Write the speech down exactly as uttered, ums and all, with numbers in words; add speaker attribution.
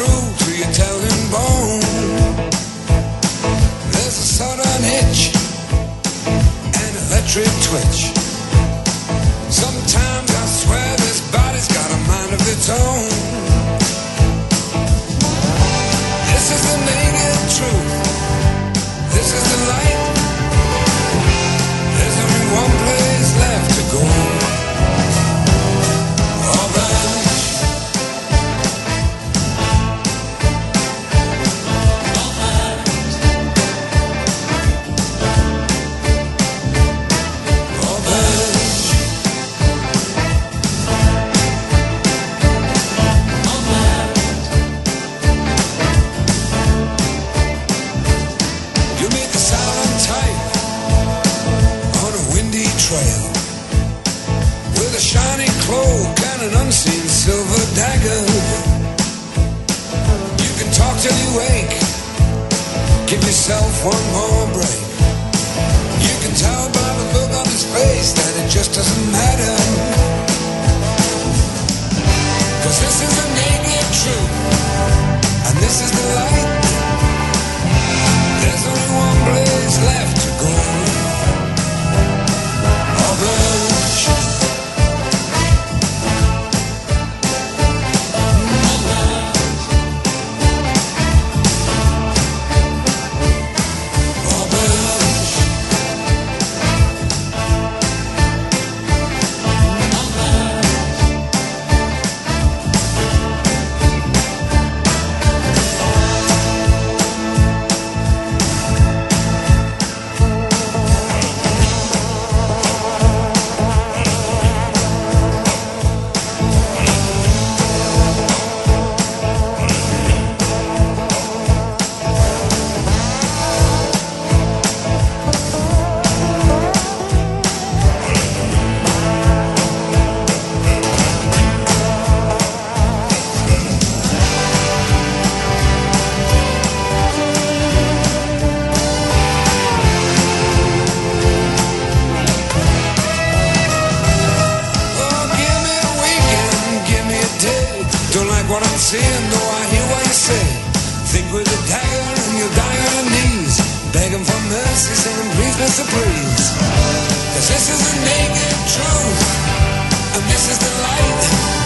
Speaker 1: through to your telling bone. There's a sudden hitch, an electric twitch. Sometimes I swear this body's got a mind of its own. This is the naked truth. This is the light. There's only one place left to go. Orange. With a shiny cloak and an unseen silver dagger, you can talk till you wake. Give yourself one more break. You can tell by the look on his face that it just doesn't matter. Cause this is the naked truth, and this is the light. There's only one place left to go. What I'm saying, though I hear what you say. Think with a dagger and you'll die on your knees, begging for mercy, saying please, Mister Please. Cause this is the naked truth, and this is the light.